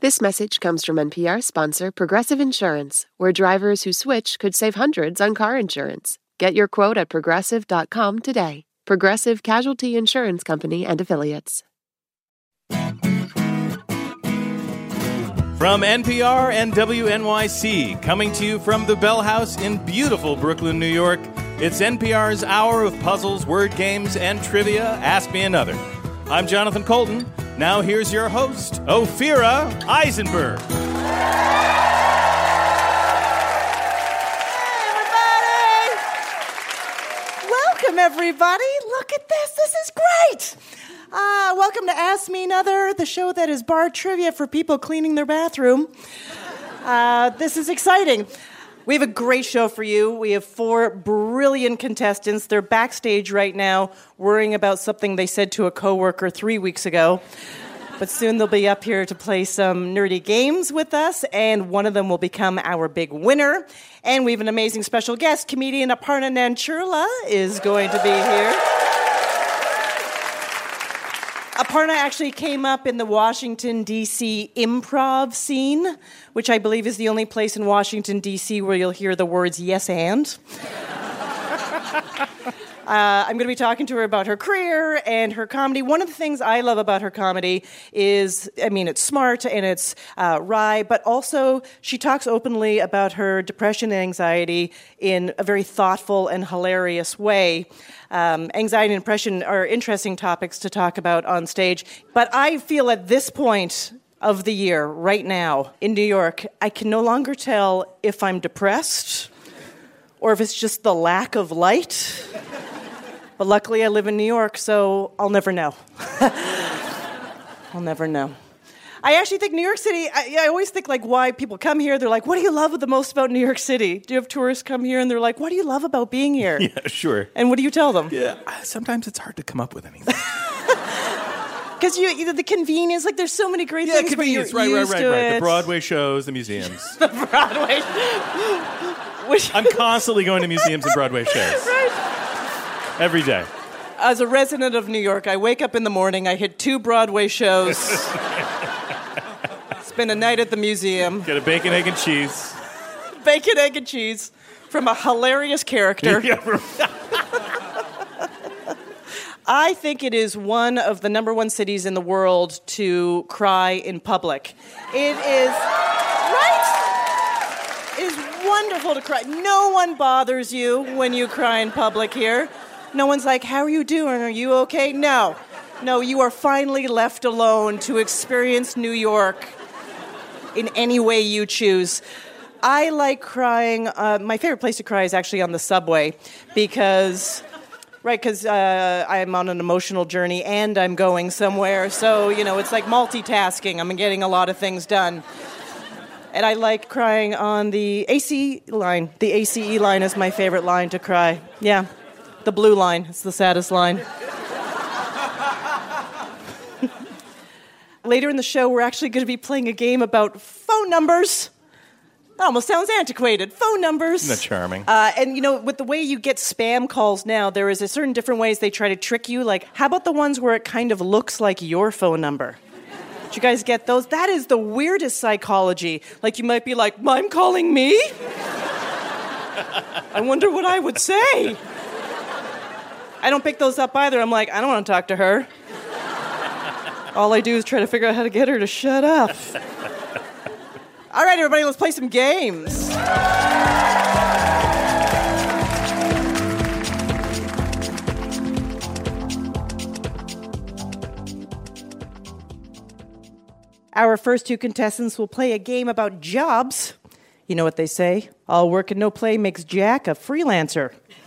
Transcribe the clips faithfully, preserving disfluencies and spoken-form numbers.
This message comes from N P R sponsor Progressive Insurance, where drivers who switch could save hundreds on car insurance. Get your quote at progressive dot com today. Progressive Casualty Insurance Company and Affiliates. From N P R and W N Y C, coming to you from the Bell House in beautiful Brooklyn, New York, it's N P R's hour of puzzles, word games, and trivia. Ask Me Another. I'm Jonathan Colton. Now here's your host, Ophira Eisenberg. Hey, everybody! Welcome, everybody. Look at this. This is great. Uh, welcome to Ask Me Another, the show that is bar trivia for people cleaning their bathroom. Uh, this is exciting. We have a great show for you. We have four brilliant contestants. They're backstage right now worrying about something they said to a coworker three weeks ago. But soon they'll be up here to play some nerdy games with us, and one of them will become our big winner. And we have an amazing special guest. Comedian Aparna Nancherla is going to be here. Aparna actually came up in the Washington, D C improv scene, which I believe is the only place in Washington, D C where you'll hear the words yes and. Uh, I'm going to be talking to her about her career and her comedy. One of the things I love about her comedy is, I mean, it's smart and it's uh, wry, but also she talks openly about her depression and anxiety in a very thoughtful and hilarious way. Um, anxiety and depression are interesting topics to talk about on stage, but I feel at this point of the year, right now, in New York, I can no longer tell if I'm depressed or if it's just the lack of light. But luckily I live in New York, so I'll never know. I'll never know. I actually think New York City, I, I always think like why people come here. They're like, what do you love the most about New York City? Do you have tourists come here and they're like, what do you love about being here? Yeah, sure. And what do you tell them? Yeah, sometimes it's hard to come up with anything. Because you, you know, the convenience, like there's so many great yeah, things. Yeah, convenience, right, right, right, right. The Broadway shows, the museums. The Broadway. Which, I'm constantly going to museums and Broadway shows. Right. Every day. As a resident of New York, I wake up in the morning, I hit two Broadway shows. Spend a night at the museum. Get a bacon, egg, and cheese. Bacon, egg, and cheese from a hilarious character. I think it is one of the number one cities in the world to cry in public. It is, right? It is wonderful to cry. No one bothers you when you cry in public here. No one's like, how are you doing? Are you okay? No. No, you are finally left alone to experience New York in any way you choose. I like crying. Uh, my favorite place to cry is actually on the subway because, right, because uh, I'm on an emotional journey and I'm going somewhere. So, you know, it's like multitasking. I'm getting a lot of things done. And I like crying on the A C E line. The A C E line is my favorite line to cry. Yeah. The blue line. It's the saddest line. Later in the show, we're actually going to be playing a game about phone numbers. That almost sounds antiquated. Phone numbers. Isn't that charming? Uh, and, you know, with the way you get spam calls now, there is a certain different ways they try to trick you. Like, how about the ones where it kind of looks like your phone number? Did you guys get those? That is the weirdest psychology. Like, you might be like, I'm calling me? I wonder what I would say. I don't pick those up either. I'm like, I don't want to talk to her. All I do is try to figure out how to get her to shut up. All right, everybody, let's play some games. Our first two contestants will play a game about jobs. You know what they say? All work and no play makes Jack a freelancer.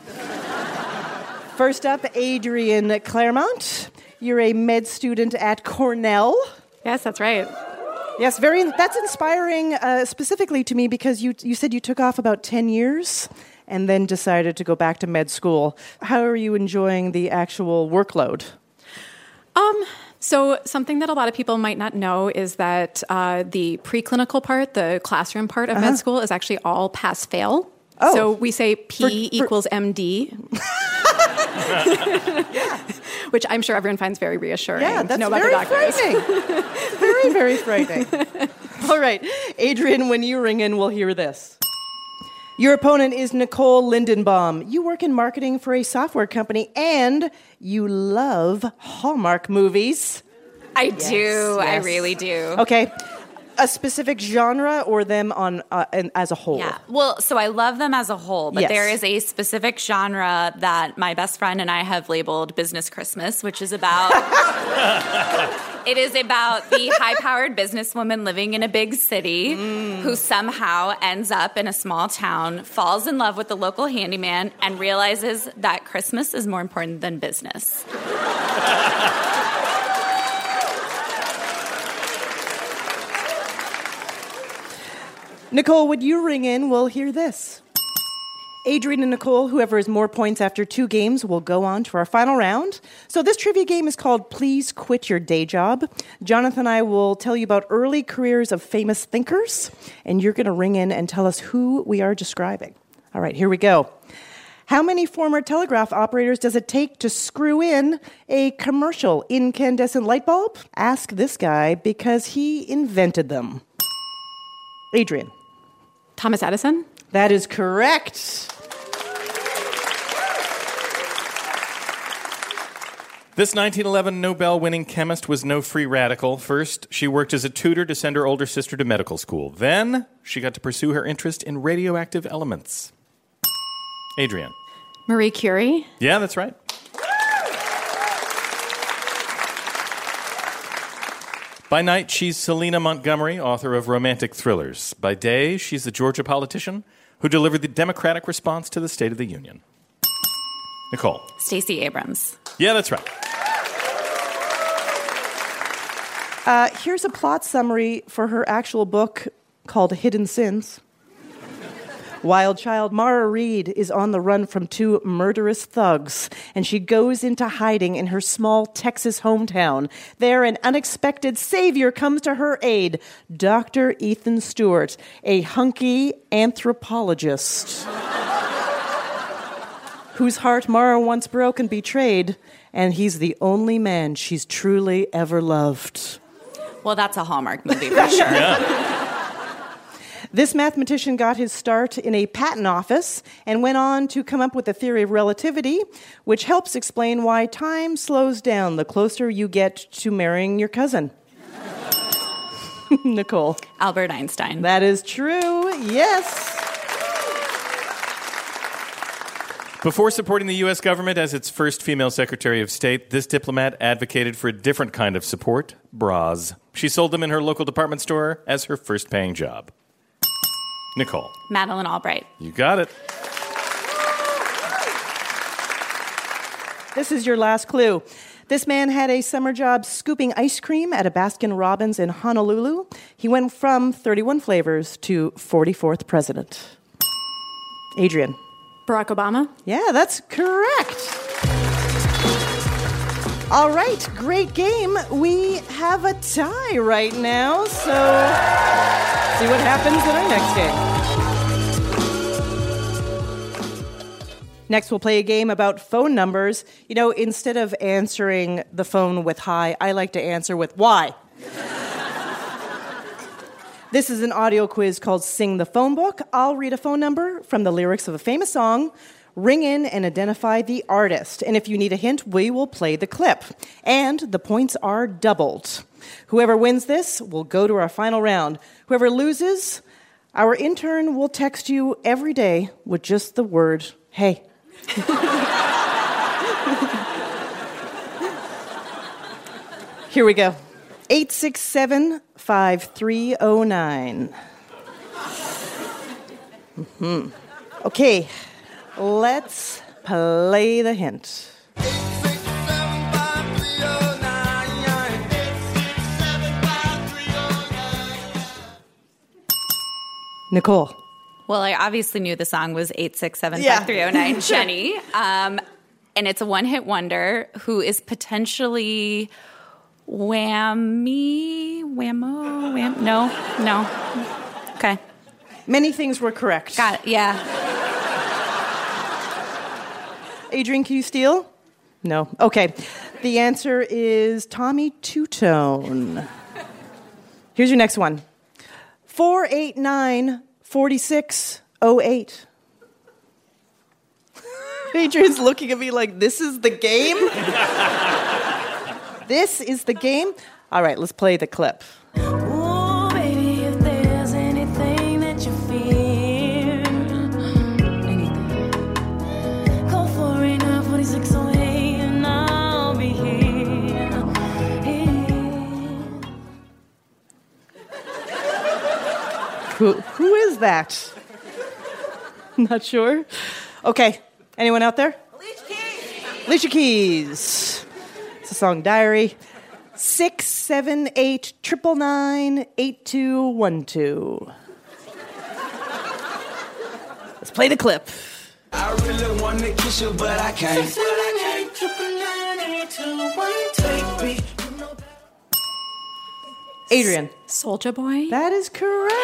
First up, Adrienne Claremont. You're a med student at Cornell. Yes, that's right. Yes, very. That's inspiring uh, specifically to me because you you said you took off about ten years and then decided to go back to med school. How are you enjoying the actual workload? Um, so something that a lot of people might not know is that uh, the preclinical part, the classroom part of uh-huh. med school, is actually all pass-fail. Oh. So we say P for, equals for... M D. yeah. Which I'm sure everyone finds very reassuring. Yeah, to that's know about very their doctors. frightening. very, very frightening. All right, Adrian, when you ring in, we'll hear this. Your opponent is Nicole Lindenbaum. You work in marketing for a software company, and you love Hallmark movies. I Yes, do. I yes. really do. Okay. A specific genre or them on uh, an, as a whole? Yeah. Well, so I love them as a whole, but Yes. there is a specific genre that my best friend and I have labeled Business Christmas, which is about it is about the high-powered businesswoman living in a big city mm. who somehow ends up in a small town, falls in love with the local handyman, and realizes that Christmas is more important than business. Nicole, would you ring in? We'll hear this. Adrian and Nicole, whoever has more points after two games, will go on to our final round. So this trivia game is called Please Quit Your Day Job. Jonathan and I will tell you about early careers of famous thinkers, and you're going to ring in and tell us who we are describing. All right, here we go. How many former telegraph operators does it take to screw in a commercial incandescent light bulb? Ask this guy because he invented them. Adrian. Thomas Edison? That is correct. This nineteen eleven Nobel-winning chemist was no free radical. First, she worked as a tutor to send her older sister to medical school. Then, she got to pursue her interest in radioactive elements. Adrian. Marie Curie? Yeah, that's right. By night, she's Selena Montgomery, author of romantic thrillers. By day, she's a Georgia politician who delivered the Democratic response to the State of the Union. Nicole. Stacey Abrams. Yeah, that's right. Uh, here's a plot summary for her actual book called Hidden Sins. Wild child Mara Reed is on the run from two murderous thugs, and she goes into hiding in her small Texas hometown. There, an unexpected savior comes to her aid, Doctor Ethan Stewart, a hunky anthropologist whose heart Mara once broke and betrayed, and he's the only man she's truly ever loved. Well, that's a Hallmark movie for sure. Yeah. This mathematician got his start in a patent office and went on to come up with the theory of relativity, which helps explain why time slows down the closer you get to marrying your cousin. Nicole. Albert Einstein. That is true, yes. Before supporting the U S government as its first female Secretary of State, this diplomat advocated for a different kind of support, bras. She sold them in her local department store as her first paying job. Nicole. Madeleine Albright. You got it. This is your last clue. This man had a summer job scooping ice cream at a Baskin-Robbins in Honolulu. He went from thirty-one flavors to forty-fourth president. Adrian. Barack Obama? Yeah, that's correct. All right, great game. We have a tie right now, so see what happens in our next game. Next, we'll play a game about phone numbers. You know, instead of answering the phone with hi, I like to answer with why. This is an audio quiz called Sing the Phone Book. I'll read a phone number from the lyrics of a famous song. Ring in and identify the artist. And if you need a hint, we will play the clip. And the points are doubled. Whoever wins this will go to our final round. Whoever loses, our intern will text you every day with just the word, hey. Here we go. eight six seven, five three zero nine. Mm-hmm. Okay. Let's play the hint. Nicole. Well, I obviously knew the song was eight six seven five three zero nine, yeah. Jenny. Um, and it's a one-hit wonder who is potentially whammy, whammo, wham. No, no. Okay. Many things were correct. Got it, yeah. Adrian, can you steal? No. Okay. The answer is Tommy Two-Tone. Here's your next one. four eight nine, four six oh eight. Adrian's looking at me like, this is the game? This is the game? All right, let's play the clip. Ooh, baby, if there's anything that you fear, anything, call four eight nine, four six oh eight and I'll be here. here. Who, who is that? Not sure. Okay, anyone out there? Alicia Keys. Alicia Keys. It's a song, Diary. Six seven eight triple nine eight two one two. Let's play the clip. I really want to kiss you, but I can't. But I can't. Triple nine eight two one two. Adrian. Soulja Boy. That is correct.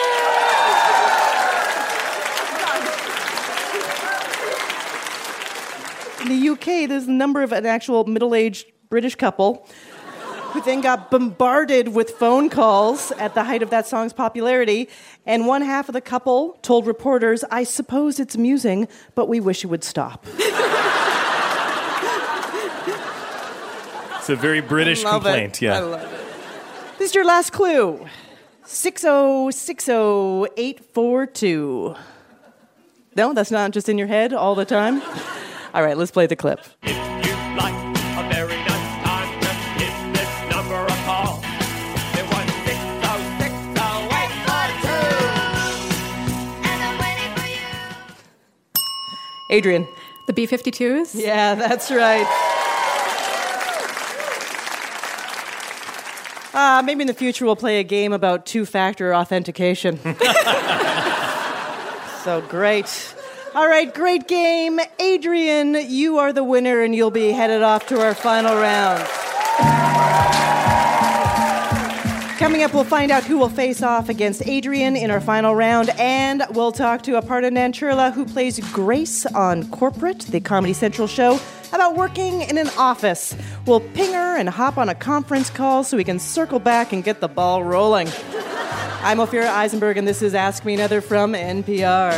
In the U K, there's a number of an actual middle-aged British couple who then got bombarded with phone calls at the height of that song's popularity, and one half of the couple told reporters, "I suppose it's amusing, but we wish it would stop." It's a very British Love complaint, it. yeah. I love it. This is your last clue. six oh six oh eight four two. No, that's not just in your head all the time? All right, let's play the clip. If you'd like a very nice time, just give this number a call. It was six oh six oh eight four two. And I'm waiting for you. Adrian. The B fifty-twos. Yeah, that's right. Uh, maybe in the future we'll play a game about two-factor authentication. So great. All right, great game. Adrian, you are the winner, and you'll be headed off to our final round. Coming up, we'll find out who will face off against Adrian in our final round, and we'll talk to Aparna Nancherla, who plays Grace on Corporate, the Comedy Central show, about working in an office. We'll ping her and hop on a conference call so we can circle back and get the ball rolling. I'm Ophira Eisenberg, and this is Ask Me Another from N P R.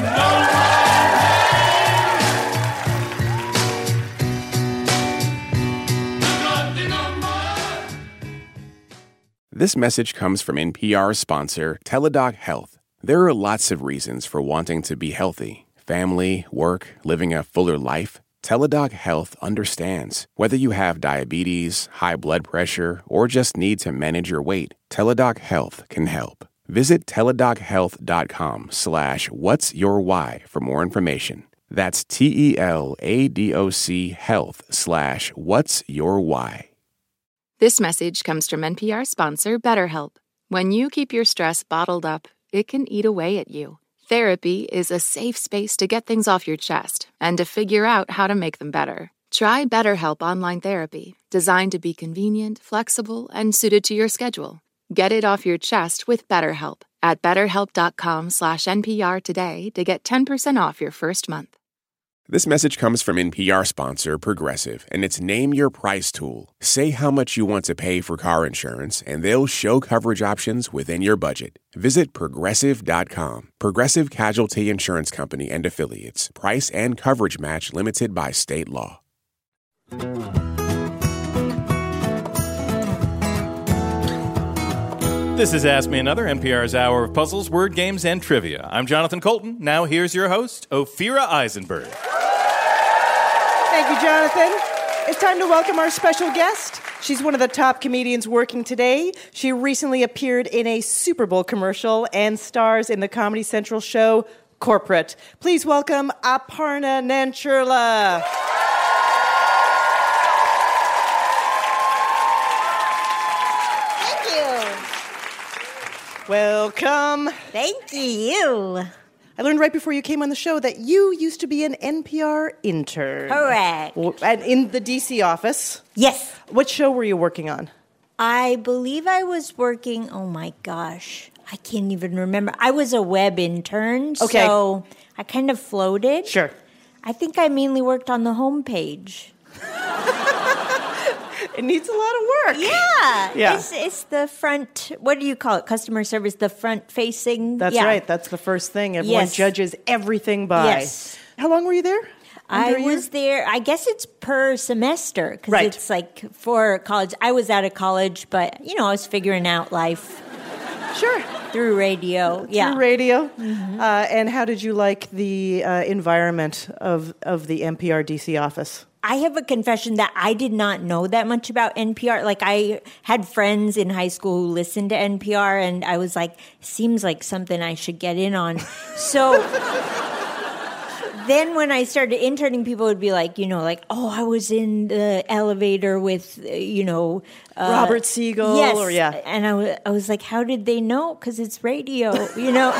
This message comes from N P R sponsor Teladoc Health. There are lots of reasons for wanting to be healthy. Family, work, living a fuller life. Teladoc Health understands. Whether you have diabetes, high blood pressure, or just need to manage your weight, Teladoc Health can help. Visit teladochealth.com slash what's your why for more information. That's T-E-L-A-D-O-C health slash what's your why. This message comes from N P R sponsor BetterHelp. When you keep your stress bottled up, it can eat away at you. Therapy is a safe space to get things off your chest and to figure out how to make them better. Try BetterHelp Online Therapy, designed to be convenient, flexible, and suited to your schedule. Get it off your chest with BetterHelp at betterhelp.com slash NPR today to get ten percent off your first month. This message comes from N P R sponsor Progressive, and it's Name Your Price tool. Say how much you want to pay for car insurance, and they'll show coverage options within your budget. Visit Progressive dot com. Progressive Casualty Insurance Company and Affiliates. Price and coverage match limited by state law. This is Ask Me Another, N P R's hour of puzzles, word games, and trivia. I'm Jonathan Colton. Now here's your host, Ophira Eisenberg. Thank you, Jonathan. It's time to welcome our special guest. She's one of the top comedians working today. She recently appeared in a Super Bowl commercial and stars in the Comedy Central show Corporate. Please welcome Aparna Nancherla. Thank you. Welcome. Thank you. I learned right before you came on the show that you used to be an N P R intern. Correct. And in the D C office. Yes. What show were you working on? I believe I was working, oh my gosh, I can't even remember. I was a web intern, Okay. so I kind of floated. Sure. I think I mainly worked on the homepage. It needs a lot of work. Yeah. Yeah. It's, it's the front, what do you call it? Customer service, the front facing. That's yeah. right. That's the first thing everyone Yes. judges everything by. Yes. How long were you there? Under I a year? was there, I guess it's per semester because Right. it's like for college. I was out of college, but, you know, I was figuring out life Sure. through radio. yeah. Through radio. Mm-hmm. Uh, and how did you like the uh, environment of, of the N P R D C office? I have a confession that I did not know that much about N P R. Like, I had friends in high school who listened to N P R, and I was like, seems like something I should get in on. So then when I started interning, people would be like, you know, like, oh, I was in the elevator with, uh, you know... Uh, Robert Siegel? Yes. Or, yeah. And I wa- I was like, how did they know? Because it's radio, you know?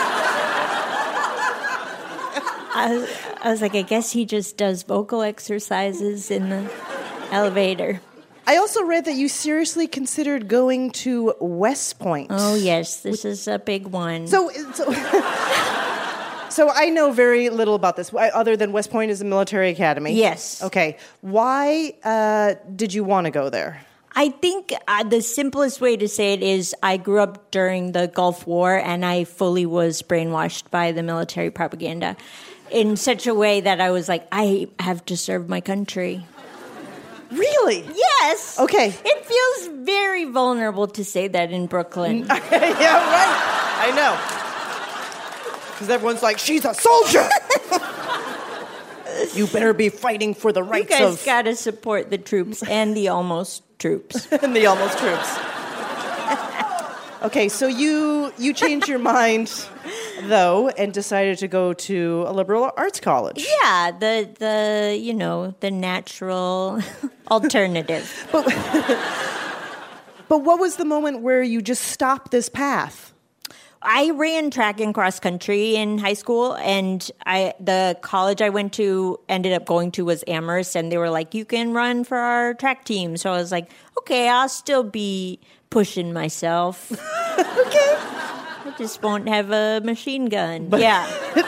I was, I was like, I guess he just does vocal exercises in the elevator. I also read that you seriously considered going to West Point. Oh, yes, this is a big one. So, so, so I know very little about this, I- other than West Point is a military academy. Yes. Okay. Why uh, did you want to go there? I think uh, the simplest way to say it is I grew up during the Gulf War, and I fully was brainwashed by the military propaganda in such a way that I was like, I have to serve my country. Really? Yes. Okay. It feels very vulnerable to say that in Brooklyn. Yeah, right. I know. Because everyone's like, she's a soldier. You better be fighting for the You rights guys of... got to support the troops and the almost troops. and the almost troops. Okay, so you you changed your mind, though, and decided to go to a liberal arts college. Yeah, the the you know the natural alternative. But but what was the moment where you just stopped this path? I ran track and cross country in high school, and I the college I went to ended up going to was Amherst, and they were like, "You can run for our track team." So I was like, "Okay, I'll still be pushing myself." Okay, I just won't have a machine gun. But yeah,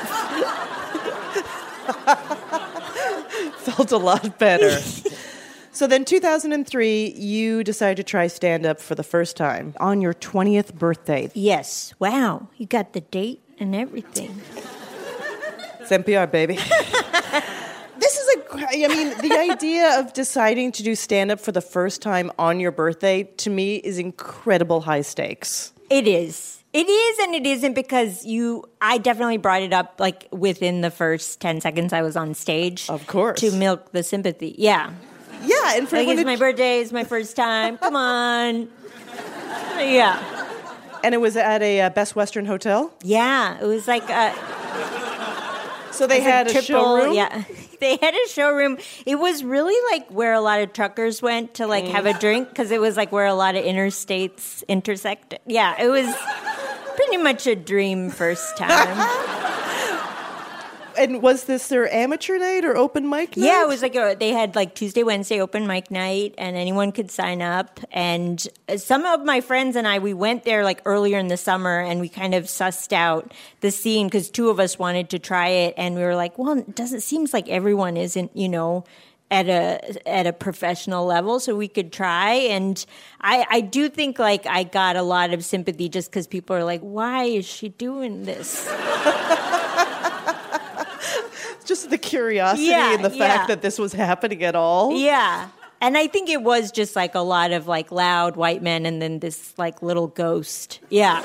felt a lot better. So then, two thousand three, you decided to try stand-up for the first time on your twentieth birthday. Yes. Wow, you got the date and everything. It's N P R, baby. This is a, I mean, the idea of deciding to do stand-up for the first time on your birthday, to me, is incredible high stakes. It is. It is and it isn't, because you, I definitely brought it up like within the first ten seconds I was on stage. Of course. To milk the sympathy. Yeah. Yeah, and for Like, when it's it- my birthday, it's my first time. Come on. Yeah. And it was at a uh, Best Western hotel? Yeah. It was like a... So they it was had like a showroom? Yeah. They had a showroom. It was really like where a lot of truckers went to like have a drink, because it was like where a lot of interstates intersect. Yeah, it was pretty much a dream first time. And was this their amateur night or open mic night? Yeah, it was like a, they had like Tuesday, Wednesday open mic night, and anyone could sign up. And some of my friends and I, we went there like earlier in the summer, and we kind of sussed out the scene because two of us wanted to try it, and we were like, well, it doesn't seems like everyone isn't, you know, at a at a professional level, so we could try. And I, I do think like I got a lot of sympathy just because people are like, why is she doing this? Just the curiosity Yeah, and the yeah. fact that this was happening at all. Yeah. And I think it was just like a lot of like loud white men and then this like little ghost. Yeah.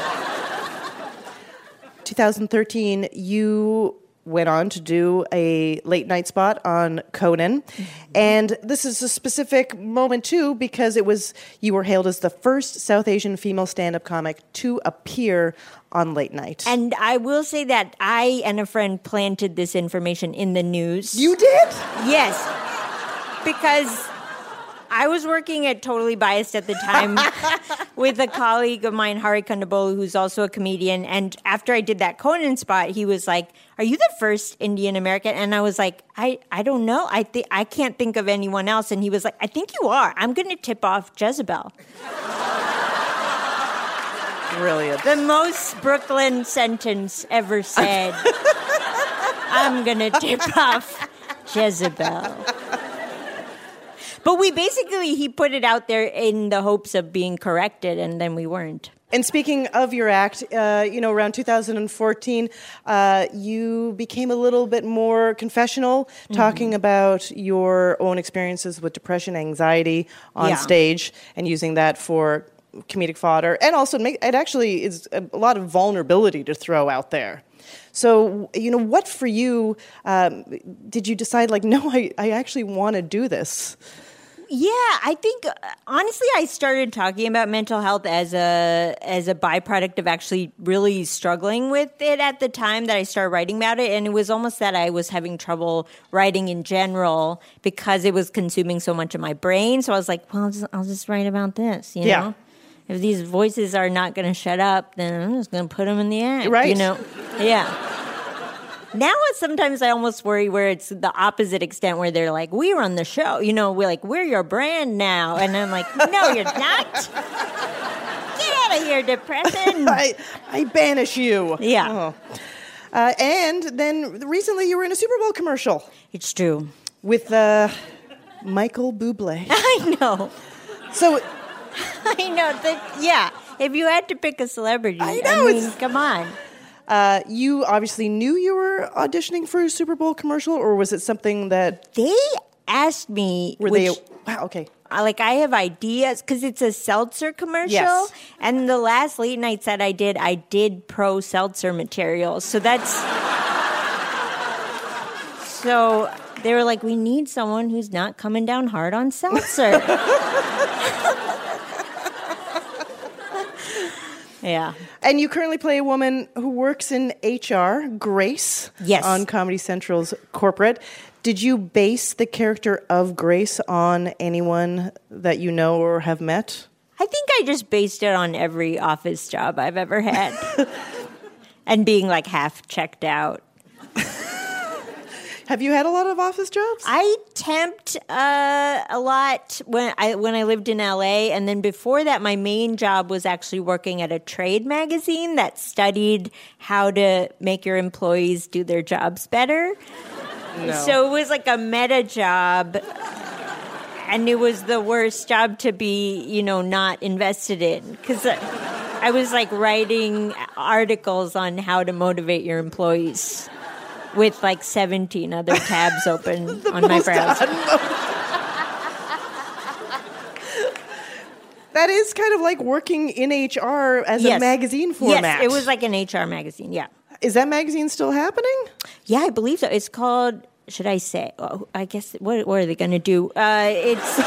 twenty thirteen, you went on to do a late night spot on Conan. Mm-hmm. And this is a specific moment too, because it was, you were hailed as the first South Asian female stand-up comic to appear on late night. And I will say that I and a friend planted this information in the news. You did? Yes. Because I was working at Totally Biased at the time with a colleague of mine, Hari Kondabolu, who's also a comedian. And after I did that Conan spot, he was like, are you the first Indian American? And I was like, I, I don't know. I think I can't think of anyone else. And he was like, I think you are. I'm going to tip off Jezebel. Brilliant. The most Brooklyn sentence ever said. I'm going to tip off Jezebel. But we basically, he put it out there in the hopes of being corrected, and then we weren't. And speaking of your act, uh, you know, around two thousand fourteen, uh, you became a little bit more confessional, mm-hmm. talking about your own experiences with depression, anxiety on Yeah. stage, and using that for comedic fodder. And also, make, it actually is a lot of vulnerability to throw out there. So, you know, what for you, um, did you decide, like, no, I, I actually want to do this? Yeah, I think uh, honestly, I started talking about mental health as a as a byproduct of actually really struggling with it at the time that I started writing about it, and it was almost that I was having trouble writing in general because it was consuming so much of my brain. So I was like, well, I'll just, I'll just write about this, you know. Yeah. If these voices are not going to shut up, then I'm just going to put them in the act, Right. you know. Yeah. Now sometimes I almost worry where it's the opposite extent where they're like, we run the show. You know, we're like, we're your brand now. And I'm like, no, you're not. Get out of here, depression. I, I banish you. Yeah. Oh. Uh, and then recently you were in a Super Bowl commercial. It's true. With uh, Michael Bublé. I know. So, I know. That, yeah. If you had to pick a celebrity, I know, I mean, it's- come on. uh, you obviously knew you were auditioning for a Super Bowl commercial, or was it something that... They asked me. Were which, they... Wow, okay. Uh, Like, I have ideas because it's a seltzer commercial. Yes. And the last late night set I did, I did pro seltzer material. So that's. So they were like, we need someone who's not coming down hard on seltzer. Yeah. And you currently play a woman who works in H R, Grace, Yes. on Comedy Central's Corporate. Did you base the character of Grace on anyone that you know or have met? I think I just based it on every office job I've ever had. And being like half checked out. Have you had a lot of office jobs? I temped uh, a lot when I when I lived in L A, and then before that, my main job was actually working at a trade magazine that studied how to make your employees do their jobs better. No. So it was like a meta job, and it was the worst job to be, you know, not invested in because I was like writing articles on how to motivate your employees. With like seventeen other tabs open on my browser. That is kind of like working in H R as Yes. a magazine format. Yes, it was like an H R magazine, yeah. Is that magazine still happening? Yeah, I believe so. It's called, should I say, oh, I guess, what, what are they going to do? Uh, it's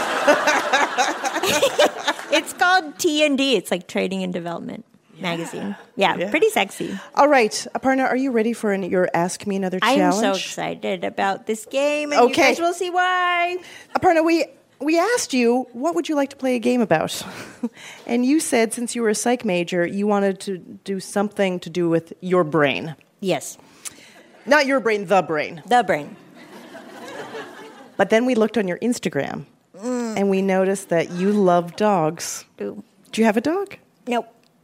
it's called T and D. It's like Trading and Development Magazine. Yeah, Yeah. pretty sexy. All right, Aparna, are you ready for an, your Ask Me Another I'm challenge? so excited about this game, and Okay. you guys will see why. Aparna, we we asked you, what would you like to play a game about? And you said, since you were a psych major, you wanted to do something to do with your brain. Yes, Not your brain, the brain. the brain. But then we looked on your Instagram, and we noticed that you love dogs. Ooh. Do you have a dog? Nope.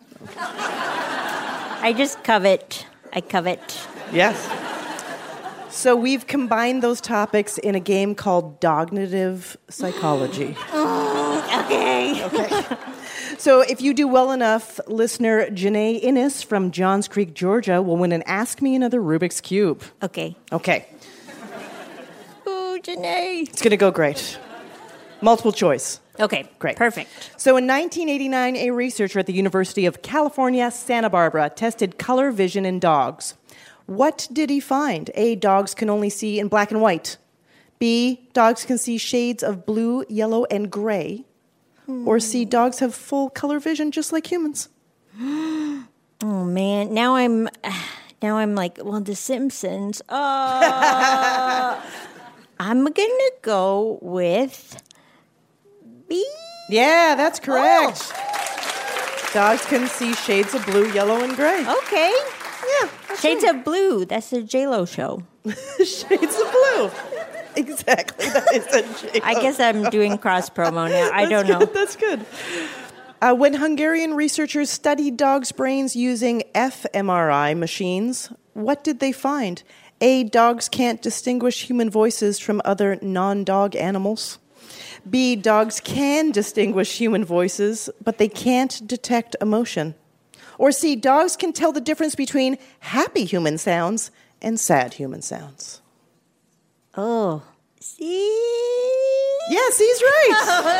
I just covet. I covet. Yes. So we've combined those topics in a game called Dognitive Psychology. Okay. Okay. So if you do well enough, listener Janae Innes from Johns Creek, Georgia, will win an Ask Me Another Rubik's Cube. Okay. Okay. Ooh, Janae. It's going to go great. Multiple choice. Okay. Great. Perfect. So in nineteen eighty-nine, a researcher at the University of California, Santa Barbara, tested color vision in dogs. What did he find? A, dogs can only see in black and white. B, dogs can see shades of blue, yellow, and gray. Or C, dogs have full color vision just like humans. Oh man, now I'm now I'm like, well, The Simpsons. Uh, I'm gonna go with B. Yeah, that's correct. Dogs can see shades of blue, yellow, and gray. Okay. Yeah. that's Shades right. of Blue. That's a J-Lo show. Shades of blue. Exactly. That is a J-Lo. I guess I'm doing cross promo now. I don't know. Good, that's good. Uh, when Hungarian researchers studied dogs' brains using fMRI machines, what did they find? A, dogs can't distinguish human voices from other non-dog animals. B, dogs can distinguish human voices, but they can't detect emotion. Or C, dogs can tell the difference between happy human sounds and sad human sounds. Oh, C? Yeah, C's right.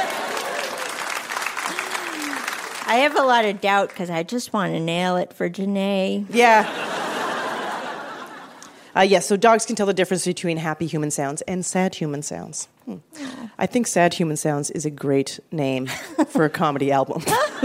I have a lot of doubt because I just want to nail it for Janae. Yeah. Uh, yes, yeah, so dogs can tell the difference between happy human sounds and sad human sounds. Hmm. I think Sad Human Sounds is a great name for a comedy album.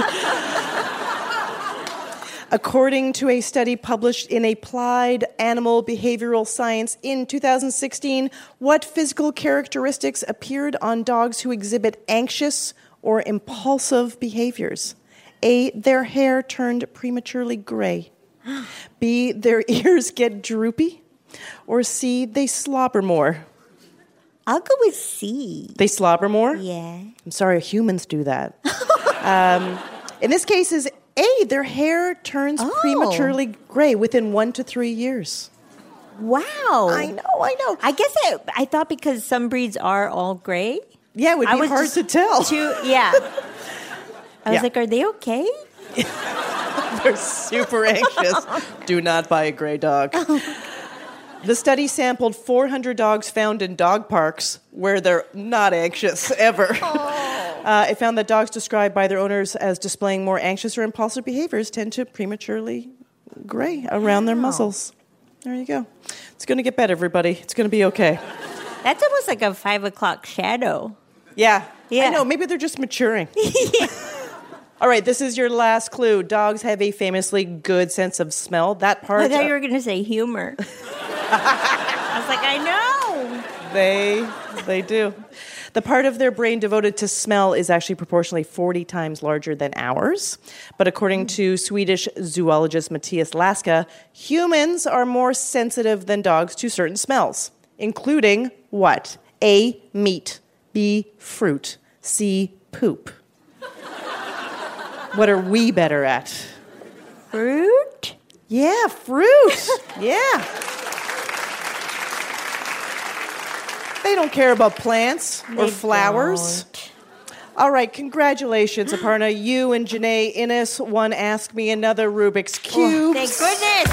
According to a study published in Applied Animal Behavioral Science in two thousand sixteen, what physical characteristics appeared on dogs who exhibit anxious or impulsive behaviors? A, their hair turned prematurely gray. B, their ears get droopy. Or C, they slobber more. I'll go with C. They slobber more? Yeah. I'm sorry, humans do that. um, in this case is A, their hair turns Oh. prematurely gray within one to three years. Wow. I know, I know. I guess I, I thought because some breeds are all gray. Yeah, it would I be was hard just to tell. Too, yeah. I was Yeah. like, are they okay? They're super anxious. Do not buy a gray dog. The study sampled four hundred dogs found in dog parks where they're not anxious ever. Uh, it found that dogs described by their owners as displaying more anxious or impulsive behaviors tend to prematurely gray around their Wow. muzzles. There you go. It's going to get better, everybody. It's going to be okay. That's almost like a five o'clock shadow. Yeah. Yeah. I know. Maybe they're just maturing. All right, this is your last clue. Dogs have a famously good sense of smell. That part... I thought you were going to say humor. I was like, I know. They, they do. The part of their brain devoted to smell is actually proportionally forty times larger than ours. But according to Swedish zoologist Matthias Laska, humans are more sensitive than dogs to certain smells, including what? A, meat. B, fruit. C, poop. What are we better at? Fruit? Yeah, fruit. Yeah. They don't care about plants or They flowers. don't. All right, congratulations, Aparna. You and Janae Innes won Ask Me Another Rubik's Cube. Oh, thank goodness.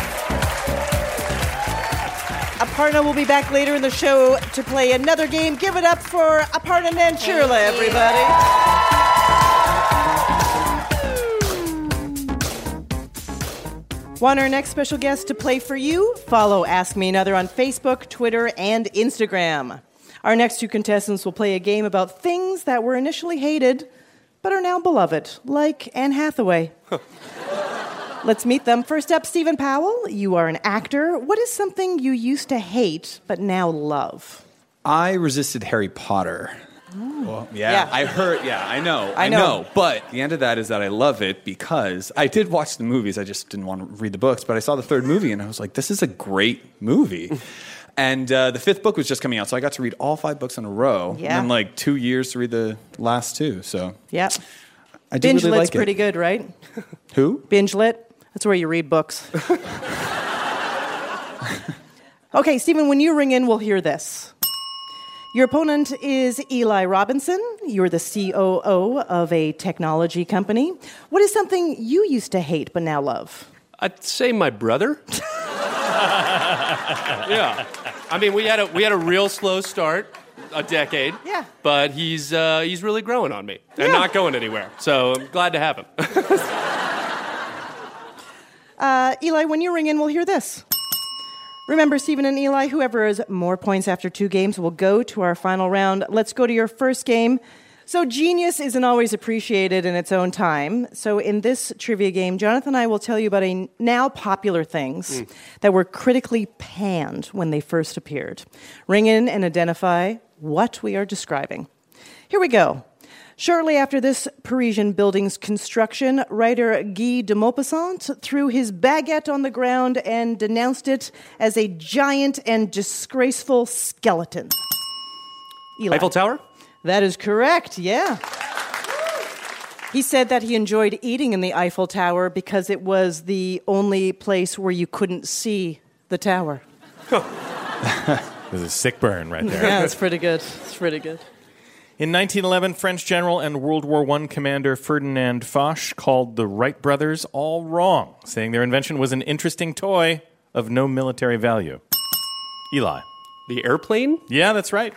Aparna will be back later in the show to play another game. Give it up for Aparna Nancherla, everybody. Want our next special guest to play for you? Follow Ask Me Another on Facebook, Twitter, and Instagram. Our next two contestants will play a game about things that were initially hated, but are now beloved, like Anne Hathaway. Let's meet them. First up, Stephen Powell. You are an actor. What is something you used to hate, but now love? I resisted Harry Potter. Well, yeah, Yeah. I heard, yeah, I know, I I know. know. But the end of that is that I love it because I did watch the movies. I just didn't want to read the books. But I saw the third movie and I was like, this is a great movie. And uh, the fifth book was just coming out, so I got to read all five books in a row. Yeah. And then like two years to read the last two. So Yep. I do Binge really Lit's like pretty it. good, right? Who? Binge Lit. That's where you read books. Okay, Stephen, when you ring in, we'll hear this. Your opponent is Eli Robinson. You're the C O O of a technology company. What is something you used to hate but now love? I'd say my brother. Yeah, I mean we had a we had a real slow start, a decade. Yeah. But he's uh, he's really growing on me and Yeah. not going anywhere. So I'm glad to have him. Uh, Eli, when you ring in, we'll hear this. Remember, Stephen and Eli, whoever has more points after two games will go to our final round. Let's go to your first game. So genius isn't always appreciated in its own time. So in this trivia game, Jonathan and I will tell you about a now popular things Mm. that were critically panned when they first appeared. Ring in and identify what we are describing. Here we go. Shortly after this Parisian building's construction, writer Guy de Maupassant threw his baguette on the ground and denounced it as a giant and disgraceful skeleton. Eli. Eiffel Tower? That is correct, yeah. He said that he enjoyed eating in the Eiffel Tower because it was the only place where you couldn't see the tower. There's a sick burn right there. Yeah, it's pretty good. It's pretty good. In nineteen eleven, French general and World War One commander Ferdinand Foch called the Wright brothers all wrong, saying their invention was an interesting toy of no military value. Eli. The airplane? Yeah, that's right.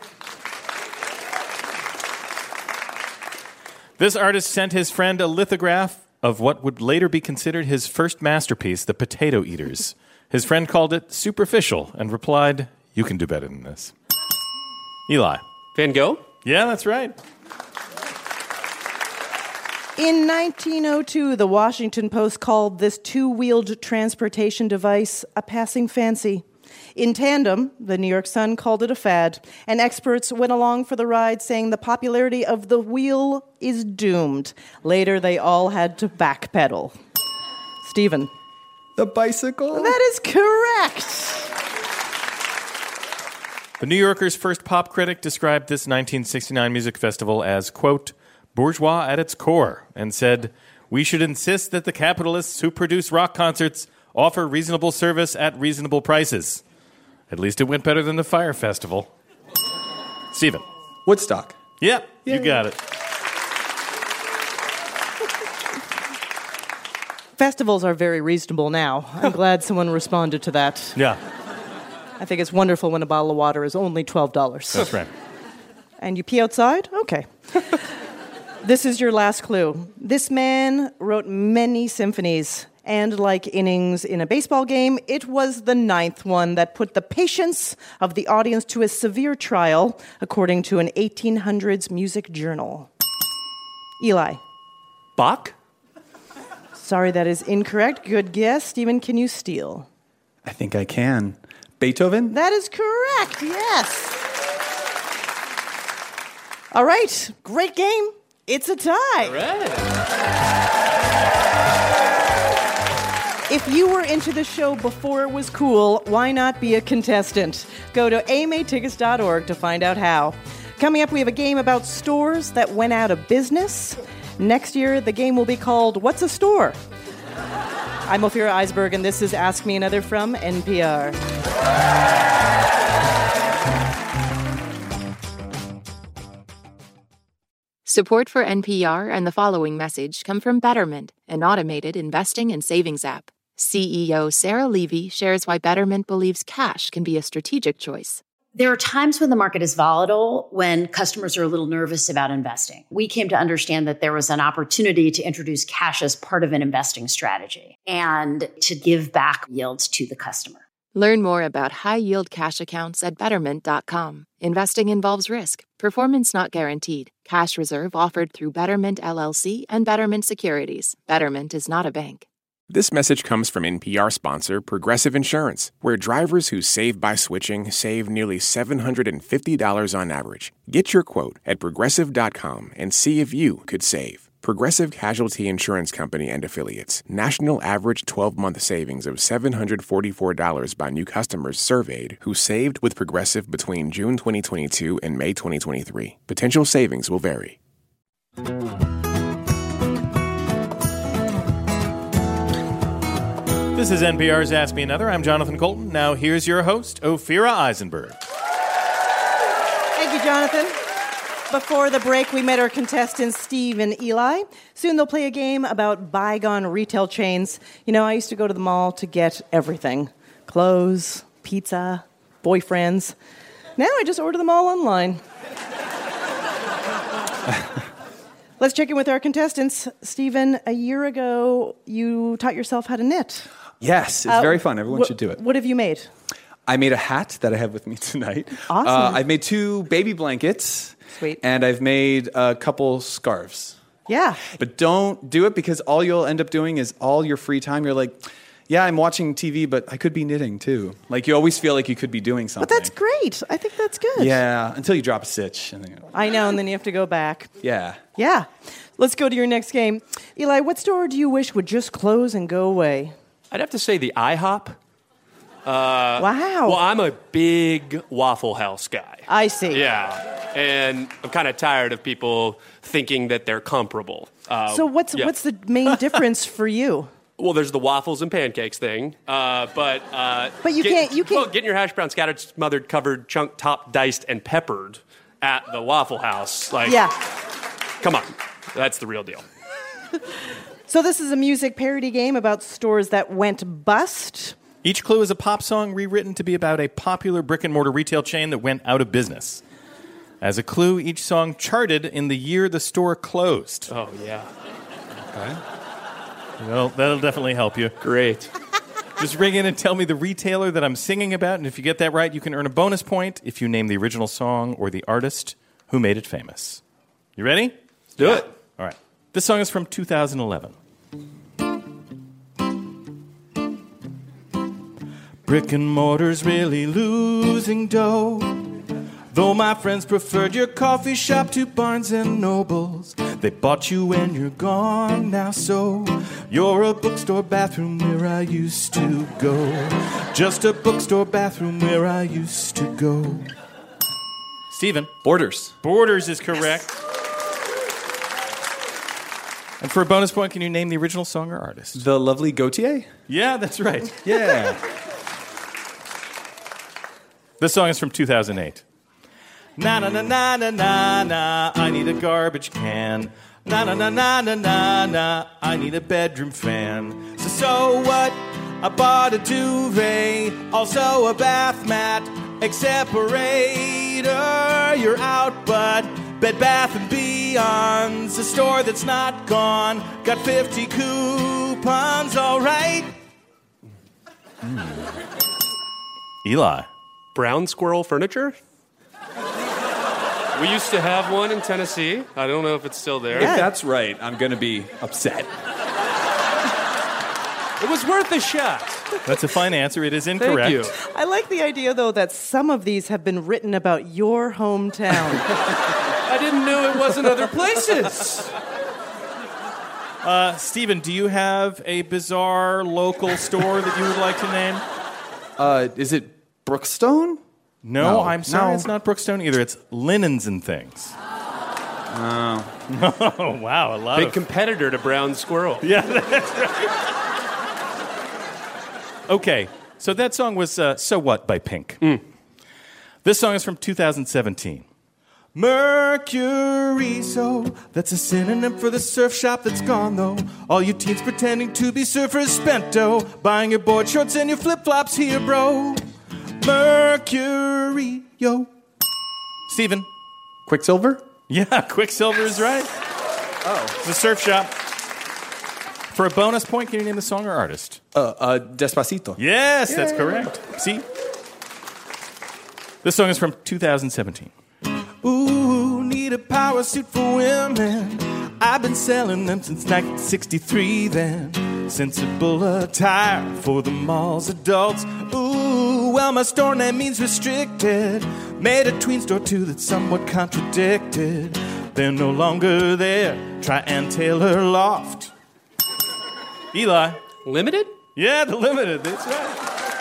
This artist sent his friend a lithograph of what would later be considered his first masterpiece, The Potato Eaters. His friend called it superficial and replied, "You can do better than this." Eli. Van Gogh? Yeah, that's right. In nineteen oh two, the Washington Post called this two-wheeled transportation device a passing fancy. In tandem, the New York Sun called it a fad, and experts went along for the ride saying the popularity of the wheel is doomed. Later, they all had to backpedal. Stephen. The bicycle? That is correct. The New Yorker's first pop critic described this nineteen sixty-nine music festival as, quote, bourgeois at its core, and said, "We should insist that the capitalists who produce rock concerts offer reasonable service at reasonable prices." At least it went better than the Fire Festival. Stephen. Woodstock. Yep, you Yay. got it. Festivals are very reasonable now. I'm glad someone responded to that. Yeah, I think it's wonderful when a bottle of water is only twelve dollars. that's right. And you pee outside? Okay. This is your last clue. This man wrote many symphonies, and like innings in a baseball game, it was the ninth one that put the patience of the audience to a severe trial, according to an eighteen hundreds music journal. Eli. Bach? Sorry, that is incorrect. Good guess. Stephen, can you steal? I think I can. Beethoven? That is correct, yes. All right, great game. It's a tie. All right. If you were into the show before it was cool, why not be a contestant? Go to A M A tickets dot org to find out how. Coming up, we have a game about stores that went out of business. Next year, the game will be called What's a Store? I'm Ophira Eisberg, and this is Ask Me Another from N P R. Support for N P R and the following message come from Betterment, an automated investing and savings app. C E O Sarah Levy shares why Betterment believes cash can be a strategic choice. There are times when the market is volatile, when customers are a little nervous about investing. We came to understand that there was an opportunity to introduce cash as part of an investing strategy and to give back yields to the customer. Learn more about high-yield cash accounts at betterment dot com. Investing involves risk. Performance not guaranteed. Cash reserve offered through Betterment L L C and Betterment Securities. Betterment is not a bank. This message comes from N P R sponsor Progressive Insurance, where drivers who save by switching save nearly seven hundred fifty dollars on average. Get your quote at progressive dot com and see if you could save. Progressive Casualty Insurance Company and Affiliates. National average twelve-month savings of seven hundred forty-four dollars by new customers surveyed who saved with Progressive between June twenty twenty-two and May twenty twenty-three. Potential savings will vary. This is N P R's Ask Me Another. I'm Jonathan Colton. Now here's your host, Ophira Eisenberg. Thank you, Jonathan. Before the break, we met our contestants, Steve and Eli. Soon they'll play a game about bygone retail chains. You know, I used to go to the mall to get everything. Clothes, pizza, boyfriends. Now I just order them all online. Let's check in with our contestants. Stephen, a year ago, you taught yourself how to knit. Yes, it's Uh, very fun. Everyone wh- should do it. What have you made? I made a hat that I have with me tonight. Awesome. Uh, I've made two baby blankets. Sweet. And I've made a couple scarves. Yeah. But don't do it because all you'll end up doing is all your free time, you're like, yeah, I'm watching T V, but I could be knitting too. Like you always feel like you could be doing something. But that's great. I think that's good. Yeah, until you drop a stitch. And then, I know, and then you have to go back. yeah. Yeah. Let's go to your next game. Eli, what store do you wish would just close and go away? I'd have to say the IHOP. Uh, wow. Well, I'm a big Waffle House guy. I see. Yeah. And I'm kind of tired of people thinking that they're comparable. Uh, So what's yeah. what's the main difference for you? Well, there's the waffles and pancakes thing, uh, but uh, But you get- can't- you can't- Well, getting your hash brown scattered, smothered, covered, chunked, topped, diced, and peppered at the Waffle House. Like, Yeah. come on, that's the real deal. So this is a music parody game about stores that went bust. Each clue is a pop song rewritten to be about a popular brick-and-mortar retail chain that went out of business. As a clue, each song charted in the year the store closed. Oh, yeah. Okay. Well, that'll definitely help you. Great. Just ring in and tell me the retailer that I'm singing about, and if you get that right, you can earn a bonus point if you name the original song or the artist who made it famous. You ready? Do Yeah. it. All right. This song is from two thousand eleven. Brick and mortar's really losing dough. Though my friends preferred your coffee shop to Barnes and Nobles, they bought you when you're gone now, so you're a bookstore bathroom where I used to go. Just a bookstore bathroom where I used to go. Steven. Borders. Borders is correct. Yes. And for a bonus point, can you name the original song or artist? The Lovely Gautier? Yeah, that's right. Yeah. This song is from two thousand eight. Na na na na na na na, I need a garbage can. Na na na na na na na, I need a bedroom fan. So so what? I bought a duvet, also a bath mat, egg separator. You're out, but Bed Bath and Beyond's a store that's not gone. Got fifty coupons, all right. Mm. Eli. Brown Squirrel Furniture? We used to have one in Tennessee. I don't know if it's still there. If that's right, I'm going to be upset. It was worth a shot. That's a fine answer. It is incorrect. Thank you. I like the idea, though, that some of these have been written about your hometown. I didn't know it wasn't other places. Uh, Steven, do you have a bizarre local store that you would like to name? Uh, is it Brookstone? No, No. I'm sorry, No. it's not Brookstone either. It's Linens and Things. Oh. Oh, wow, a lot Big of... competitor to Brown Squirrel. Yeah, that's right. Okay, so that song was uh, So What by Pink. Mm. This song is from two thousand seventeen. Mercury, so that's a synonym for the surf shop that's gone, though. All you teens pretending to be surfers spent dough, buying your board shorts and your flip-flops here, bro. Mercury, yo. Steven. Quicksilver? Yeah, Quicksilver is right. Oh. It's a surf shop. For a bonus point, can you name the song or artist? Uh, uh, Despacito. Yes, that's Yay. correct. See? This song is from two thousand seventeen. Ooh, need a power suit for women. I've been selling them since nineteen sixty-three then. Sensible attire for the mall's adults. Ooh, well, my store name means restricted. Made a tween store too that's somewhat contradicted. They're no longer there. Try Ann Taylor Loft. Eli. Limited? Yeah, the Limited. That's right.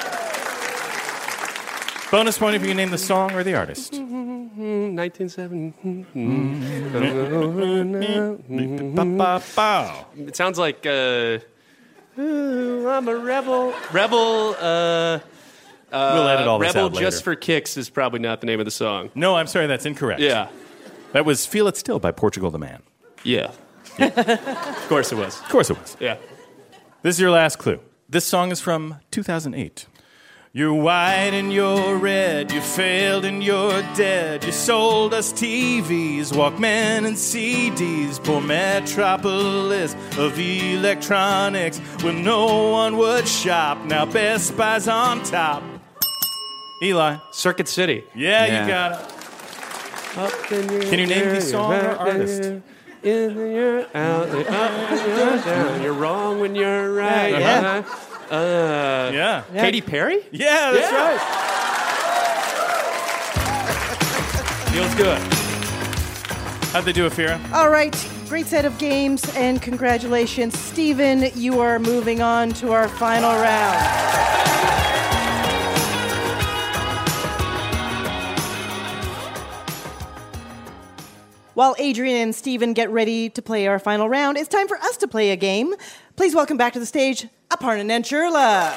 Bonus point if you can name the song or the artist. nineteen seventy. It sounds like uh, ooh, I'm a rebel. Rebel. Uh, uh, We'll edit all this Rebel out later. Just for Kicks is probably not the name of the song. No, I'm sorry, that's incorrect. Yeah. That was Feel It Still by Portugal the Man. Yeah. Of course it was. Of course it was. Yeah. This is your last clue. This song is from two thousand eight. You're white and you're red, you failed and you're dead. You sold us T Vs, Walkman and C Ds. Poor metropolis of electronics where no one would shop. Now Best Buy's on top. Eli. Circuit City. Yeah, Yeah. you got it. Up in your Can you name the ear, song you're or out artist? there, in the air, out there, up and you're down. You're wrong when you're right. Yeah. Uh, uh, Yeah. Katy Perry? Yeah, that's Yeah. right. Feels good. How'd they do it, Fira? All right, great set of games, and congratulations. Steven, you are moving on to our final round. While Adrian and Steven get ready to play our final round, it's time for us to play a game. Please welcome back to the stage, Aparna Nancherla.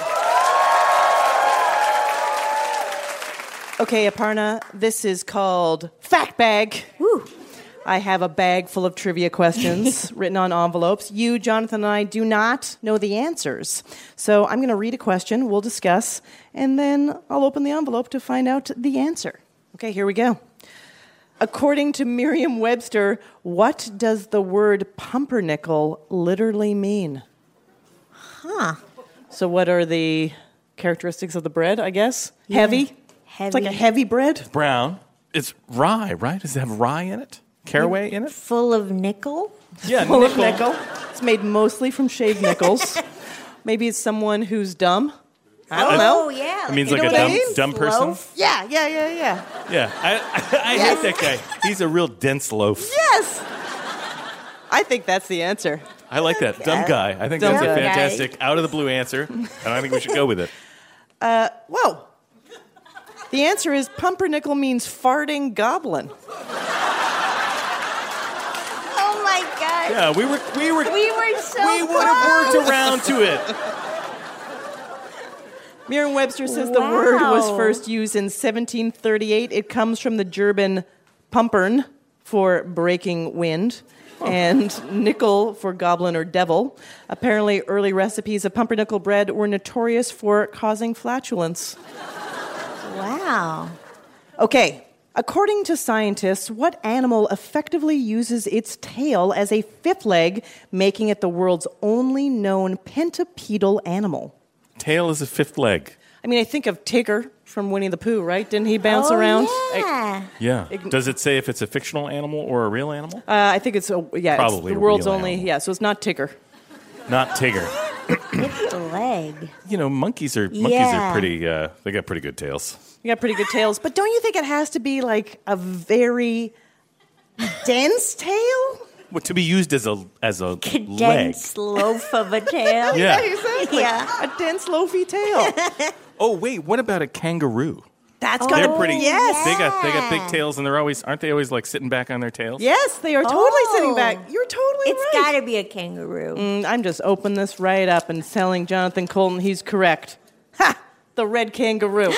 Okay, Aparna, this is called Fact Bag. Woo. I have a bag full of trivia questions written on envelopes. You, Jonathan, and I do not know the answers. So I'm going to read a question, we'll discuss, and then I'll open the envelope to find out the answer. Okay, here we go. According to Merriam-Webster, what does the word pumpernickel literally mean? Huh. So what are the characteristics of the bread, I guess? Yeah. Heavy? Heavy. It's like a heavy bread? Brown. It's rye, right? Does it have rye in it? Caraway in it? Full of nickel? Yeah, Full nickel. of nickel. It's made mostly from shaved nickels. Maybe it's someone who's dumb. I don't oh, know. yeah. It means You like know a what I dumb, mean? dumb person? Loaf? Yeah, yeah, yeah, yeah. Yeah, I, I, I Yes. hate that guy. He's a real dense loaf. Yes! I think that's the answer. I like that. Dumb guy. I think Dumb that's a guy. fantastic, out of the blue answer, and I think we should go with it. Uh, whoa. The answer is pumpernickel means farting goblin. Oh my God. Yeah, we were, we were, We were so we would have close. worked around to it. Merriam-Webster says the word was Wow. first used in seventeen thirty-eight. It comes from the German pumpern for breaking wind and nickel for goblin or devil. Apparently, early recipes of pumpernickel bread were notorious for causing flatulence. Wow. Okay, according to scientists, what animal effectively uses its tail as a fifth leg, making it the world's only known pentapedal animal? Tail is a fifth leg. I mean, I think of Tigger from Winnie the Pooh, right? Didn't he bounce oh, around? Yeah. Yeah. Ig- Does it say if it's a fictional animal or a real animal? Uh, I think it's, uh, yeah, Probably it's a the world's real only, animal. yeah, so it's not Tigger. Not Tigger. Fifth leg. You know, monkeys are monkeys Yeah. are pretty. Uh, they got pretty good tails. You got pretty good tails, but don't you think it has to be like a very dense tail? Well, to be used as a as a leg. Condensed loaf of a tail. Yeah. Exactly. Yeah. A dense, loafy tail. Oh wait, what about a kangaroo? That's Oh, They're got pretty. Yes. They got they got big tails, and they're always aren't they always like sitting back on their tails? Yes, they are totally Oh. sitting back. You're totally It's right. got to be a kangaroo. Mm, I'm just opening this right up and telling Jonathan Colton he's correct. Ha! The red kangaroo.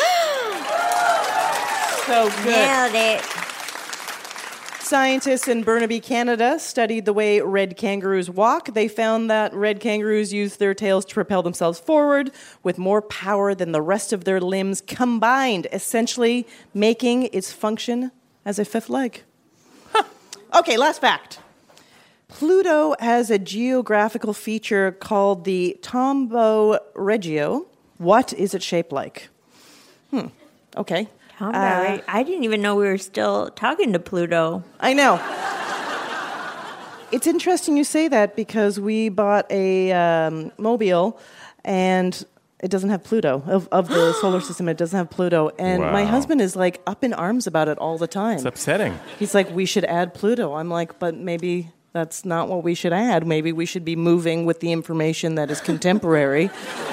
So good. Nailed it. Scientists in Burnaby, Canada, studied the way red kangaroos walk. They found that red kangaroos use their tails to propel themselves forward with more power than the rest of their limbs combined, essentially making its function as a fifth leg. Huh. Okay, last fact. Pluto has a geographical feature called the Tombaugh Regio. What is it shaped like? Hmm. Okay. How about Uh, it? I didn't even know we were still talking to Pluto. I know. It's interesting you say that because we bought a um, mobile and it doesn't have Pluto. Of, of the solar system, it doesn't have Pluto. And my Wow. husband is like up in arms about it all the time. It's upsetting. He's like, we should add Pluto. I'm like, but maybe that's not what we should add. Maybe we should be moving with the information that is contemporary.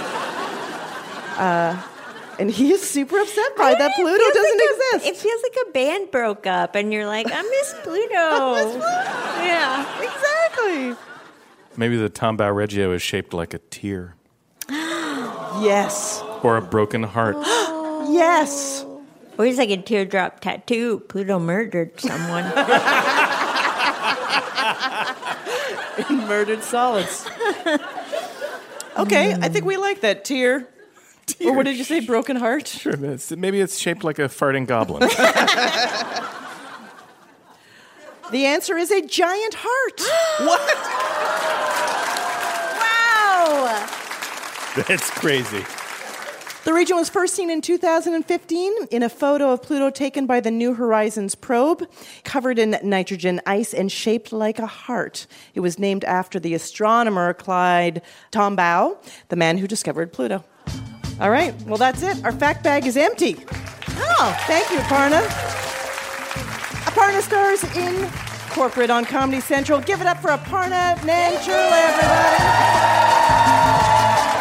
uh, and he is super upset by that Pluto It feels doesn't like a- exist. It feels like a band broke up, and you're like, I miss Pluto. Yeah. Exactly. Maybe the Tombaugh Regio is shaped like a tear Yes. or a broken heart. Yes. Or it's like a teardrop tattoo. Pluto murdered someone. In murdered solids. Okay, I think we like that. Tear. Or what did you say? Broken heart? Sure, it's, maybe it's shaped like a farting goblin. The answer is a giant heart. Wow. That's crazy. The region was first seen in two thousand fifteen in a photo of Pluto taken by the New Horizons probe, covered in nitrogen ice and shaped like a heart. It was named after the astronomer Clyde Tombaugh, the man who discovered Pluto. All right, well, that's it. Our fact bag is empty. Oh, thank you, Aparna. Aparna stars in Corporate on Comedy Central. Give it up for Aparna Nancherla, everybody.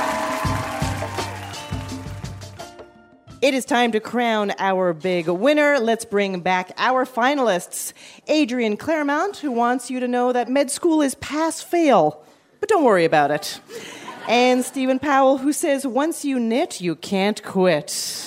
It is time to crown our big winner. Let's bring back our finalists. Adrian Claremont, who wants you to know that med school is pass-fail. but don't worry about it. And Stephen Powell, who says, once you knit, you can't quit.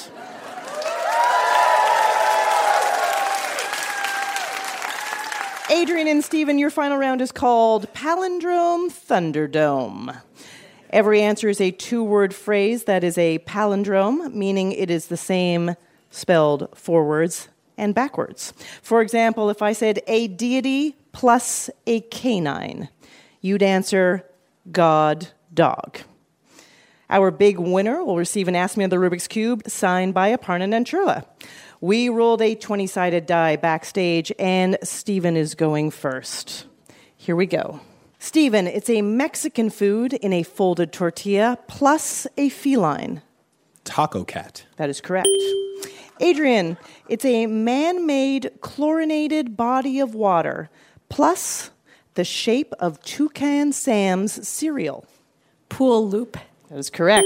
Adrian and Stephen, your final round is called Palindrome Thunderdome. Every answer is a two-word phrase that is a palindrome, meaning it is the same spelled forwards and backwards. For example, if I said a deity plus a canine, you'd answer God, dog. Our big winner will receive an Ask Me on the Rubik's Cube signed by Aparna Nancherla. We rolled a twenty-sided die backstage, and Stephen is going first. Here we go. Stephen, it's a Mexican food in a folded tortilla plus a feline. Taco cat. That is correct. Adrian, it's a man-made chlorinated body of water plus the shape of Toucan Sam's cereal. Pool loop. That is correct.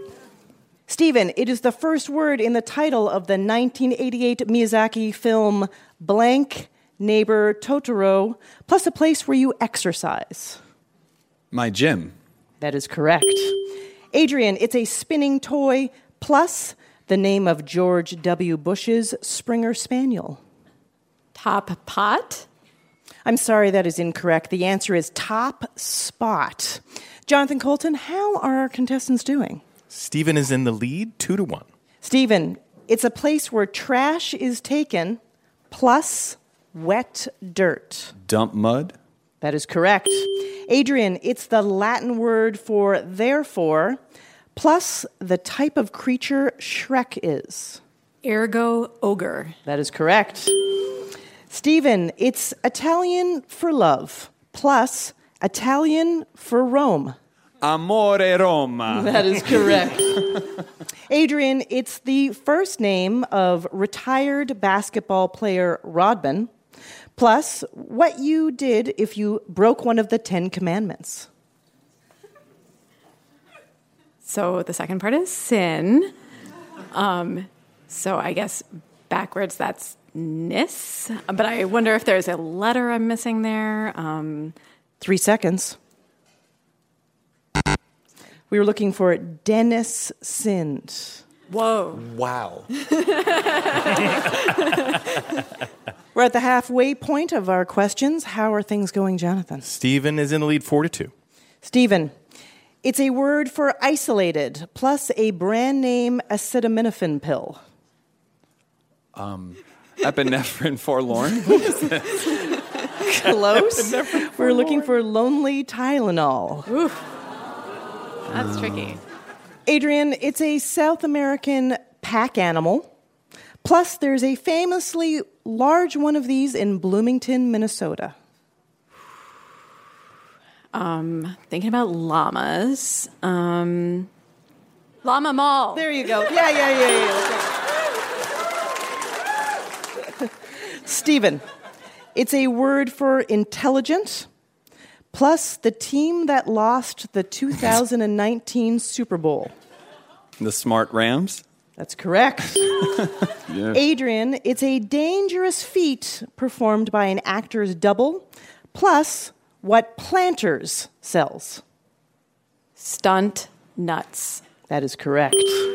Stephen, it is the first word in the title of the nineteen eighty-eight Miyazaki film Blank Neighbor Totoro, plus a place where you exercise. My gym. That is correct. Adrian, it's a spinning toy plus the name of George W. Bush's Springer Spaniel. Top pot? I'm sorry, that is incorrect. The answer is top spot. Jonathan Colton, how are our contestants doing? Stephen is in the lead, two to one. Stephen, it's a place where trash is taken plus wet dirt. Dump mud. That is correct. Adrian, it's the Latin word for therefore plus the type of creature Shrek is. Ergo ogre. That is correct. Stephen, it's Italian for love plus Italian for Rome. Amore Roma. That is correct. Adrian, it's the first name of retired basketball player Rodman, plus what you did if you broke one of the Ten Commandments. So the second part is sin. Um, so I guess backwards that's nis. But I wonder if there's a letter I'm missing there. Um, Three seconds. We were looking for Dennis sinned. Whoa. Wow. We're at the halfway point of our questions. How are things going, Jonathan? Stephen is in the lead, four to two. Stephen, it's a word for isolated plus a brand name acetaminophen pill. Um, epinephrine forlorn. Close. We're looking for lonely Tylenol. Oof. That's tricky. Adrian, it's a South American pack animal. Plus, there's a famously large one of these in Bloomington, Minnesota. Um, thinking about llamas. Um, llama Mall. There you go. Yeah, yeah, yeah, yeah. Stephen, it's a word for intelligent. Plus, the team that lost the two thousand nineteen Super Bowl. The Smart Rams? That's correct. Yeah. Adrian, it's a dangerous feat performed by an actor's double, plus what Planters sells. Stunt nuts. That is correct.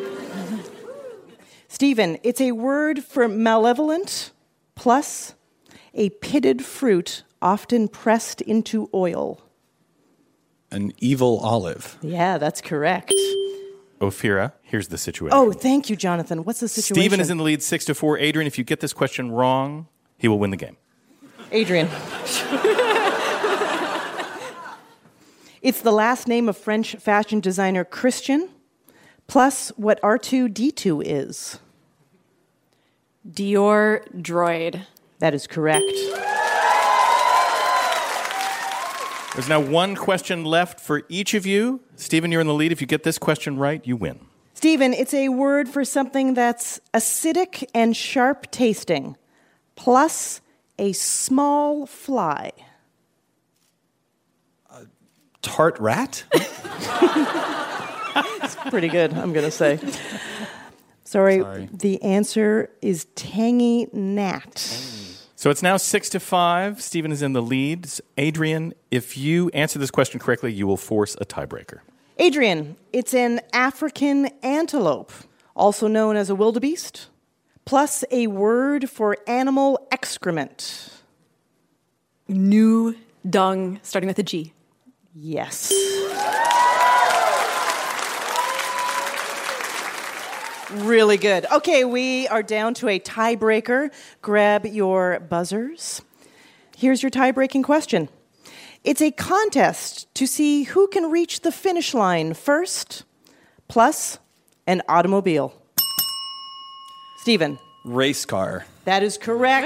Stephen, it's a word for malevolent, plus a pitted fruit often pressed into oil. An evil olive. Yeah, that's correct. Ophira, here's the situation. Oh, thank you, Jonathan. What's the situation? Stephen is in the lead, six to four. Adrian, if you get this question wrong, he will win the game. Adrian. It's the last name of French fashion designer Christian, plus what R two D two is. Dior droid. That is correct. There's now one question left for each of you. Stephen, you're in the lead. If you get this question right, you win. Stephen, it's a word for something that's acidic and sharp tasting, plus a small fly. Uh, tart rat? It's pretty good, I'm going to say. Sorry, Sorry, the answer is tangy gnat. So it's now six to five. Stephen is in the lead. Adrian, if you answer this question correctly, you will force a tiebreaker. Adrian, it's an African antelope, also known as a wildebeest, plus a word for animal excrement. New dung, starting with a G. Yes. Really good. Okay, we are down to a tiebreaker. Grab your buzzers. Here's your tie-breaking question. It's a contest to see who can reach the finish line first, plus an automobile. Stephen. Race car. That is correct.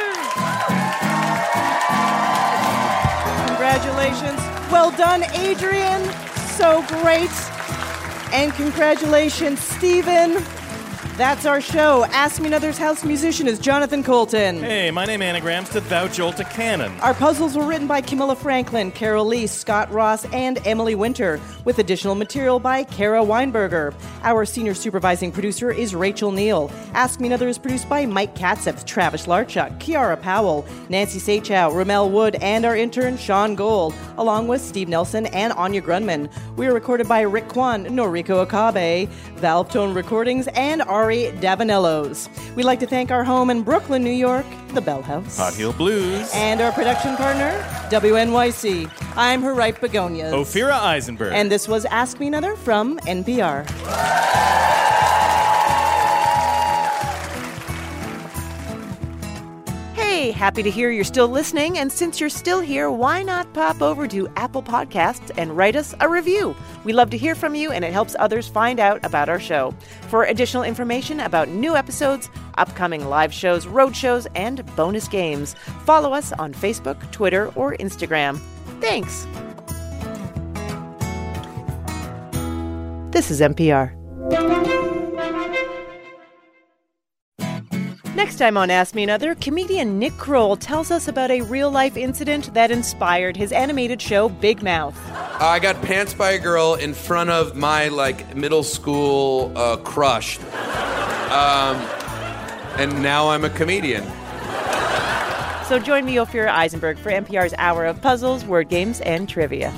Congratulations. Well done, Adrian. So great. And congratulations, Stephen. That's our show. Ask Me Another's house musician is Jonathan Colton. Hey, my name anagrams to Thou Jolt a Cannon. Our puzzles were written by Camilla Franklin, Carol Lee, Scott Ross, and Emily Winter, with additional material by Kara Weinberger. Our senior supervising producer is Rachel Neal. Ask Me Another is produced by Mike Katzef, Travis Larchuk, Kiara Powell, Nancy Sachow, Ramel Wood, and our intern, Sean Gold, along with Steve Nelson and Anya Grunman. We are recorded by Rick Kwan, Noriko Akabe, Valve Tone Recordings, and Ari Davanellos. We'd like to thank our home in Brooklyn, New York, the Bell House. Hot Heel Blues. And our production partner, W N Y C. I'm her ripe begonias. Ophira Eisenberg. And this was Ask Me Another from N P R. Hey, happy to hear you're still listening. And since you're still here, why not pop over to Apple Podcasts and write us a review? We love to hear from you, and it helps others find out about our show. For additional information about new episodes, upcoming live shows, road shows, and bonus games, follow us on Facebook, Twitter, or Instagram. Thanks. This is N P R. Next time on Ask Me Another, comedian Nick Kroll tells us about a real-life incident that inspired his animated show Big Mouth. I got pants by a girl in front of my, like, middle school uh, crush. Um, and now I'm a comedian. So join me, Ophira Eisenberg, for N P R's Hour of Puzzles, Word Games, and Trivia.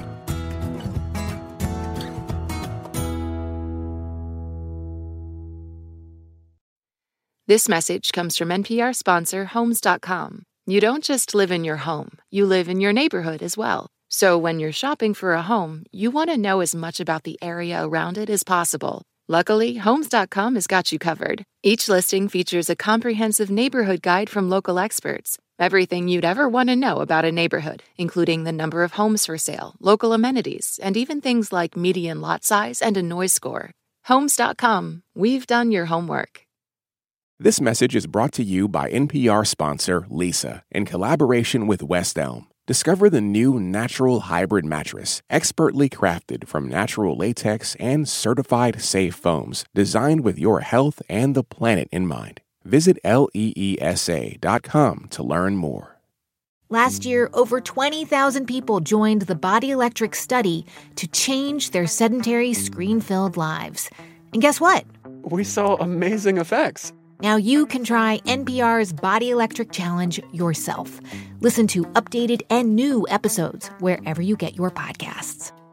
This message comes from N P R sponsor Homes dot com. You don't just live in your home, you live in your neighborhood as well. So when you're shopping for a home, you want to know as much about the area around it as possible. Luckily, Homes dot com has got you covered. Each listing features a comprehensive neighborhood guide from local experts. Everything you'd ever want to know about a neighborhood, including the number of homes for sale, local amenities, and even things like median lot size and a noise score. Homes dot com. We've done your homework. This message is brought to you by N P R sponsor Leesa in collaboration with West Elm. Discover the new natural hybrid mattress, expertly crafted from natural latex and certified safe foams, designed with your health and the planet in mind. Visit leesa dot com to learn more. Last year, over twenty thousand people joined the Body Electric study to change their sedentary, screen-filled lives. And guess what? We saw amazing effects. Now you can try N P R's Body Electric Challenge yourself. Listen to updated and new episodes wherever you get your podcasts.